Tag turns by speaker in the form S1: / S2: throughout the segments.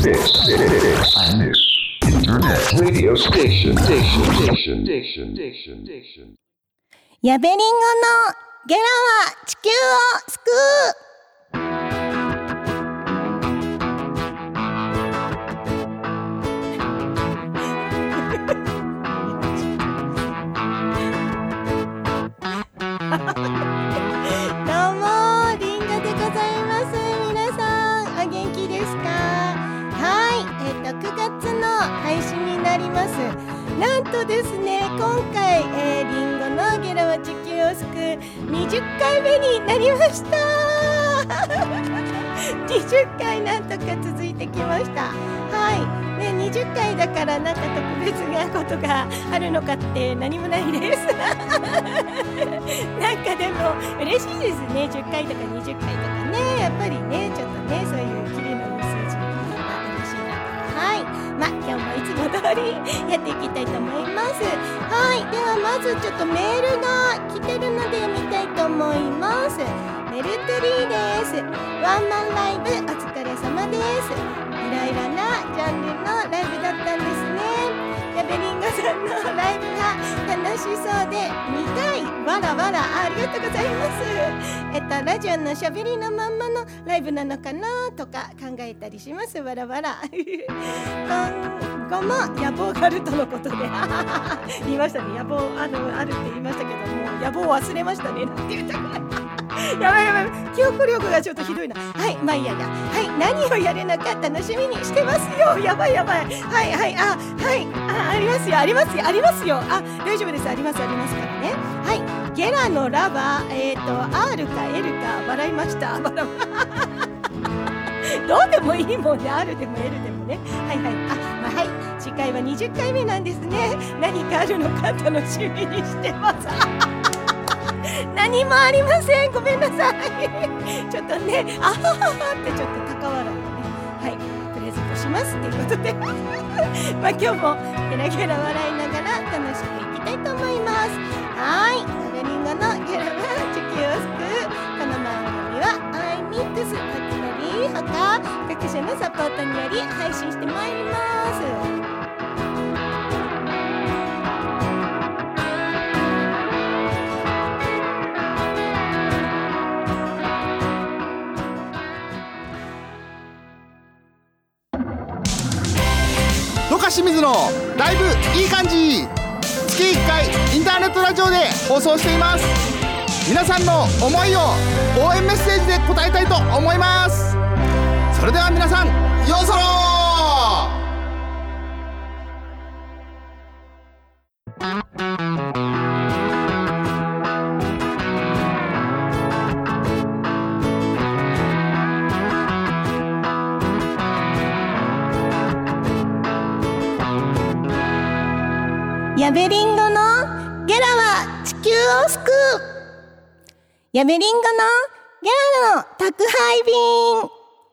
S1: Internet radio station.
S2: やべりんごのゲラは地球を救う。どうもリンゴでございます。皆さんお元気ですか？はい、9月の配信になります。なんとですね、今回、リンゴのゲラは地球を救う20回目になりました20回なんとか続いてきました。はいね、20回だからなんか特別なことがあるのかって何もないですなんかでも嬉しいですね。10回とか20回とかね、やっぱりね、ちょっとね、そういうキレのいい数字が嬉しいなと。はい、今日もいつも通りやっていきたいと思います。はい、ではまずちょっとメールが来てるので読みたいと思います。メルトリーです。ワンマンライブお疲れ様です。いろいろなジャンルのライブだったんですね。やべりんごさんのライブが楽しそうで見たい。わらわら、ありがとうございます。ラジオのしゃべりのまんまのライブなのかなとか考えたりします。わらわら今後も野望があるとのことで言いましたね。野望あるって言いましたけども、野望を忘れましたねなんて言ったからやばいやばい、記憶力がちょっとひどいな。はい、まあいいやいや。はい、何をやるのか楽しみにしてますよ。やばいやばい。はいはい、ありますよありますよありますよ。大丈夫です。ありますからね。はい、ゲラのラはR か L か笑いました。どうでもいいもんね。R でも L でもね。はいはい。はい、次回は20回目なんですね。何かあるのか楽しみにしてます何もありません。ごめんなさいちょっとね、あはははってちょっと高笑いをね、はい、プレゼントしますっていうことで今日もゲラゲラ笑いながら楽しくいきたいと思います。はい、やべりんごのゲラは地球を救う。この番組はiMix、パキナリほか各種のサポートにより配信してまいります。
S3: 清水のライブいい感じ。月1回インターネットラジオで放送しています。皆さんの思いを応援メッセージで答えたいと思います。それでは皆さん、ようそろ
S2: やべりんごのゲラは地球を救う。やべりんごのゲラの宅配便。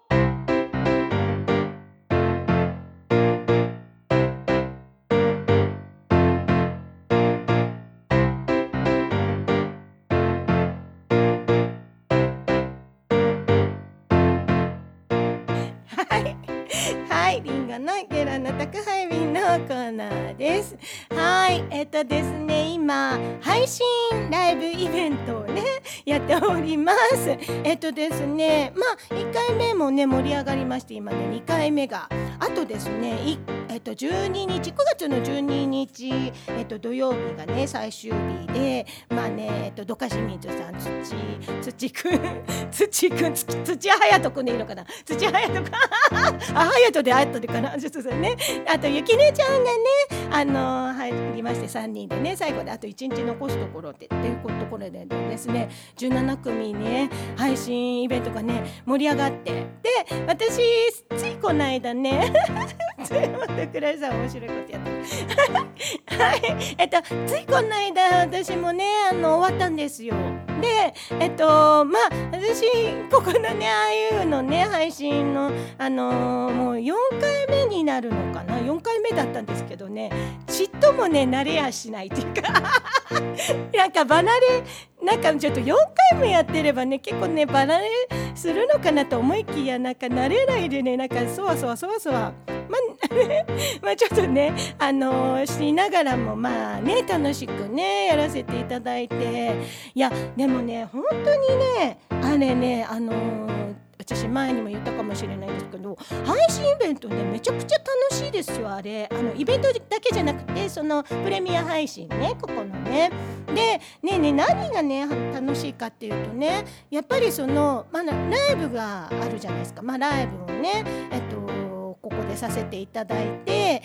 S2: はい、リンゴのゲラの宅配便のコーナーです。はい、ですね、今配信ライブイベントをねやっております。ですね、1回目もね盛り上がりまして、今ね2回目があとですね、12日9月の12日、土曜日がね最終日で、どかしみずさん、土くん土はやとくんでいいのかな、土はやとかはやとであとでかな、ちょっとね、あとゆきねちゃんがね入りまして3人でね、最後であと1日残すところでっていうところでですね、17組ね配信イベントがね盛り上がって、で私ついこの間ねつい待ってください、面白いことやってはい、ついこの間私もね終わったんですよ。で私ここのねああいうのね配信のもう4回目になるのかな、4回目だったんですけどね、ちっともね慣れやしないっていうかなんか離れ、なんかちょっと4回もやってればね結構ね離れするのかなと思いきや、なんか慣れないでね、なんかそわそわまあちょっとねしながらもまあね楽しくねやらせていただいて、いやでもね本当にねあれね私前にも言ったかもしれないですけど、配信イベントねめちゃくちゃ楽しいですよ。あれイベントだけじゃなくてそのプレミア配信ね、ここのねでね何がね楽しいかっていうとね、やっぱりその、ライブがあるじゃないですか。ライブをねここでさせていただいて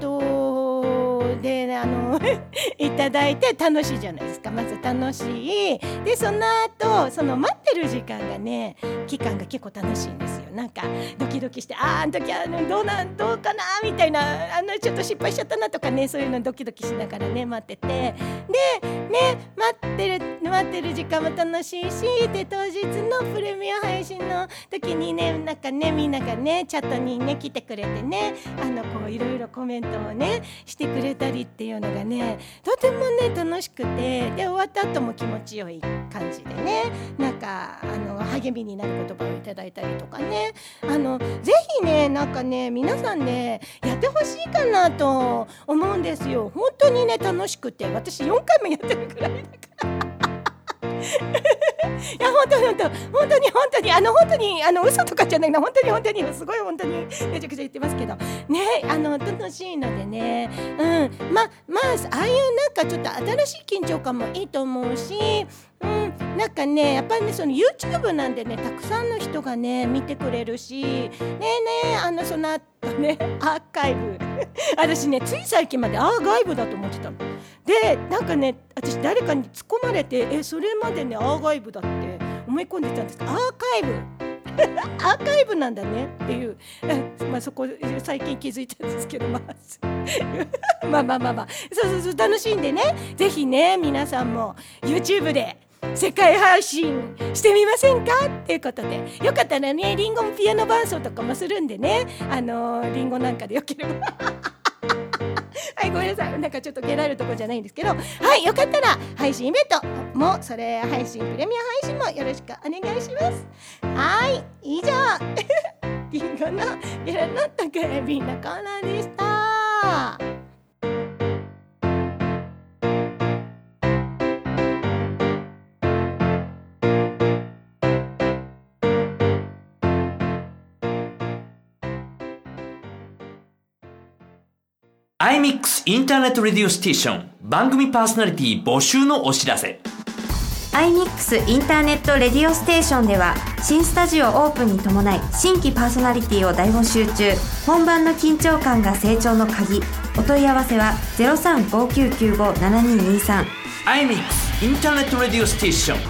S2: でいただいて楽しいじゃないですか。まず楽しいで、その後その待ってる時間がね期間が結構楽しいんですよ。なんかドキドキして、あの時どうかなみたいな、ちょっと失敗しちゃったなとかね、そういうのドキドキしながらね待ってて、でね待ってる時間も楽しいし、で当日のプレミア配信の時にねなんかねみんながねチャットにね来てくれてねこういろいろコメントをねしてくれたりっていうのがねとてもね楽しくて、で終わった後も気持ちよい感じでね、なんか励みになる言葉をいただいたりとかね、ぜひねなんかね皆さんねやってほしいかなと思うんですよ。本当にね楽しくて、私4回もやってるくらいだからいや本当に嘘とかじゃないの、本当にすごい本当にめちゃくちゃ言ってますけどね、楽しいのでね、まあああいうなんかちょっと新しい緊張感もいいと思うし、なんかねやっぱりねその YouTube なんでねたくさんの人がね見てくれるしその後ねアーカイブ私ねつい最近までアーカイブだと思ってたので、なんかね私誰かに突っ込まれてそれまでねアーカイブだって思い込んでたんですけど、アーカイブなんだねっていうそこ最近気づいたんですけどそう楽しいんでね、ぜひね皆さんも YouTube で世界配信してみませんかっていうことで、よかったらねリンゴもピアノ伴奏とかもするんでね、リンゴなんかでよければはい、ごめんなさい、なんかちょっとゲラるとこじゃないんですけど、はい、よかったら配信イベントもそれ配信プレミア配信もよろしくお願いします。はい、以上リンゴのゲラの特別なコーナーでした。
S4: iMix インターネットレディオステーション番組パーソナリティ募集のお知らせ。
S5: iMix インターネットレディオステーションでは新スタジオオープンに伴い新規パーソナリティを大募集中。本番の緊張感が成長の鍵。お問い合わせは 0359957223。
S4: iMix インターネットレディオステーション。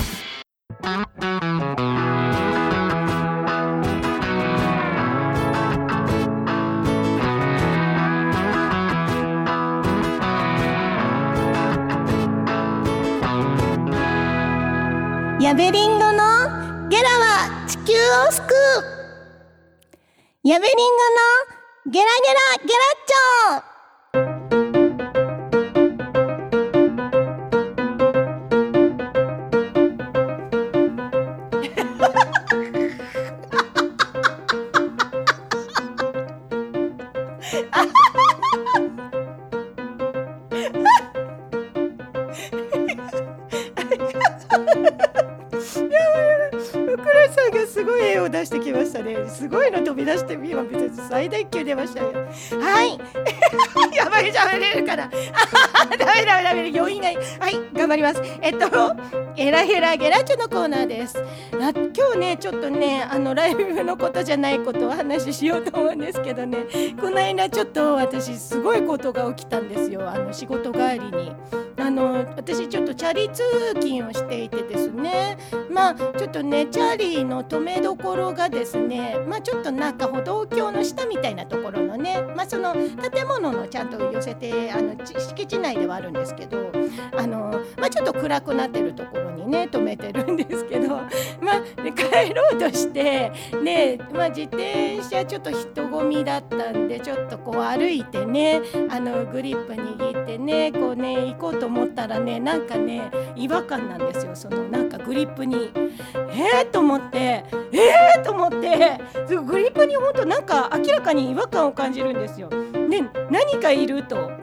S2: やべリンゴのゲラは地球を救う。やべリンゴのゲラゲラゲラッチョ。すごい絵を出してきましたね。すごいの飛び出して今別に最大級出ましたよ。はいやばい喋れるからダメ余韻がいい。はい頑張ります。ゲラヘラゲラチョのコーナーです。今日ねちょっとねライブのことじゃないことをお話ししようと思うんですけどね、この間ちょっと私すごいことが起きたんですよ。仕事帰りに私ちょっとチャリ通勤をしていてですね、ちょっとねチャリの止めどころがですね、ちょっとなんか歩道橋の下みたいなところのね、その建物のちゃんと寄せて敷地内ではあるんですけど、ちょっと暗くなってるところにね止めてるんですけど、帰帰ろうとしてね、自転車ちょっと人混みだったんでちょっとこう歩いてねグリップ握ってねこうね行こうと思ったらねなんかね違和感なんですよ。そのなんかグリップにと思ってグリップに本当なんか明らかに違和感を感じるんですよ。ね、何かいると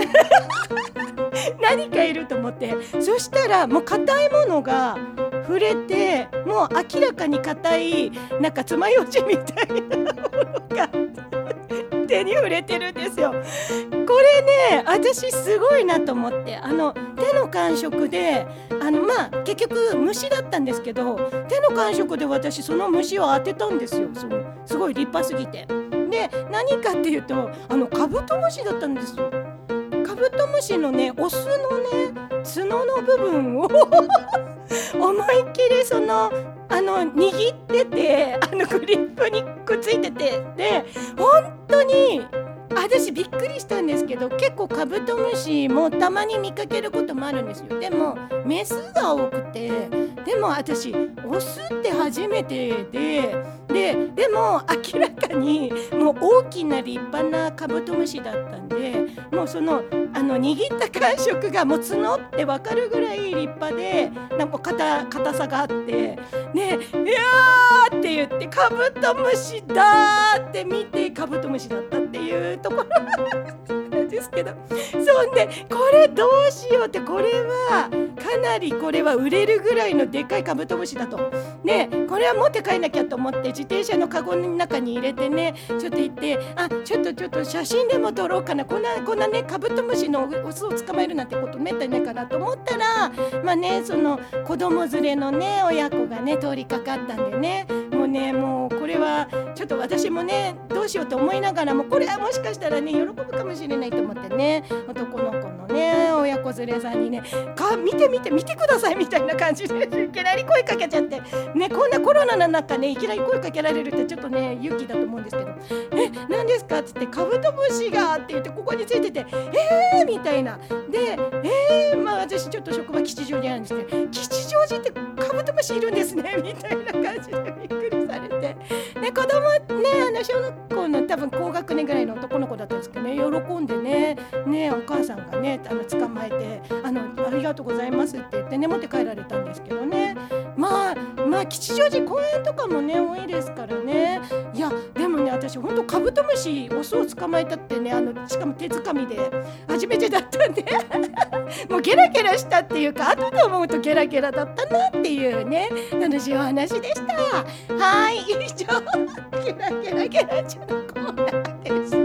S2: 何かいると思って、そしたらもう硬いものが触れてもう明らかに硬いなんか爪楊枝みたいなものが手に触れてるんですよ。これね私すごいなと思って手の感触で結局虫だったんですけど手の感触で私その虫を当てたんですよ。すごい立派すぎて。で何かっていうとカブトムシだったんですよ。カブトムシのねオスのね角の部分を思いっきり握っててグリップにくっついててで本当に私びっくりしたんですけど結構カブトムシもたまに見かけることもあるんですよ。でもメスが多くてでも私オスって初めてでも明らかにもう大きな立派なカブトムシだったんでもう握った感触がもう角って分かるぐらい立派でなんか硬さがあってねいやーって言ってカブトムシだーって見てカブトムシだったっていうところなんですけどそんでこれどうしようってこれはかなりこれは売れるぐらいのでっかいカブトムシだとねこれは持って帰んなきゃと思って自転車のカゴの中に入れてねちょっと行ってちょっと写真でも撮ろうかなこんなねカブトムシのオスを捕まえるなんてことめったにないかなと思ったらその子供連れのね親子がね通りかかったんでねもうこれはちょっと私もねどうしようと思いながらもこれはもしかしたらね喜ぶかもしれないと思ってね男の子のね親子連れさんにね見てくださいみたいな感じでいきなり声かけちゃってねこんなコロナの中ねいきなり声かけられるってちょっとね勇気だと思うんですけど何ですかっつってカブトムシがって言ってここについててみたいなで私ちょっと職場吉祥寺なんですけど吉祥寺ってカブトムシいるんですねみたいな感じでびっくりされてで子供ね小学校の多分高学年ぐらいの男の子だったんですけどね喜んでねお母さんがね捕まえてありがとうございますって言ってね持って帰られたんですけどね吉祥寺公園とかもね多いですからねいやでもね私ほんとカブトムシオスを捕まえたってねしかも手づかみで初めてだったんでもうゲラゲラしたっていうか後で思うとゲラゲラだったなっていうね楽しいお話でした。はい以上ゲラゲラゲラチョのコーナーでした。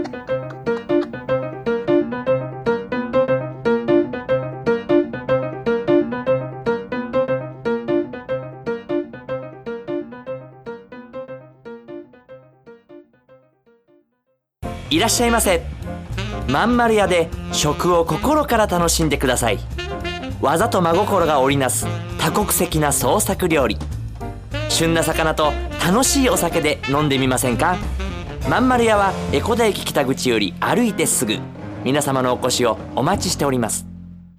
S4: いらっしゃいませ。まんまる屋で食を心から楽しんでください。技と真心が織りなす多国籍な創作料理。旬な魚と楽しいお酒で飲んでみませんか。まんまる屋は江古田駅北口より歩いてすぐ。皆様のお越しをお待ちしております。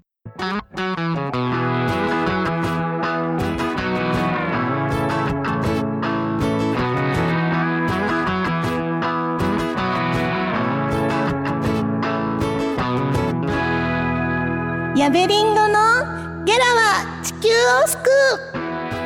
S2: ヤベリンドのゲラは地球を救う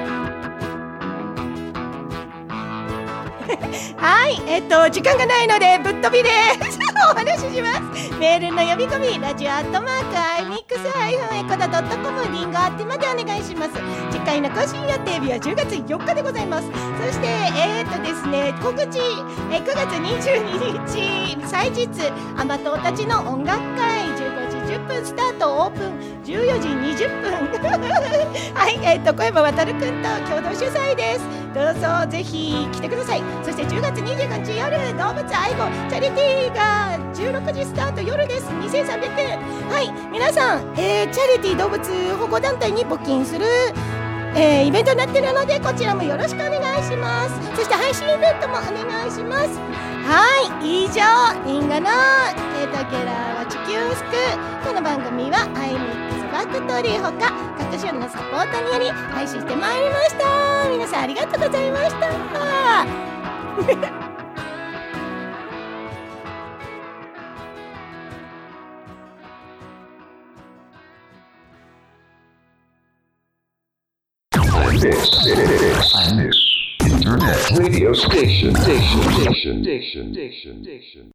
S2: はい時間がないのでぶっ飛びですお話しします。メールの呼び込みラジオ@imix-ecoda.com リンゴあってまでお願いします。次回の更新予定日は10月4日でございます。そしてですね告知9月22日祭日甘党たちの音楽会15時10分スタートオープン14時20分はい小山渉くんと共同主催です。どうぞぜひ来てください。そして10月25日夜動物愛護チャリティーが16時スタート夜です。2300円。はい皆さん、チャリティー動物保護団体に募金するイベントになってるのでこちらもよろしくお願いします。そして配信イベントもお願いします。はい以上リンゴのゲラは地球を救う。この番組は iMix ファクトリーほか各種のサポートにより配信してまいりました。皆さんありがとうございました。
S1: This Internet Radio Station.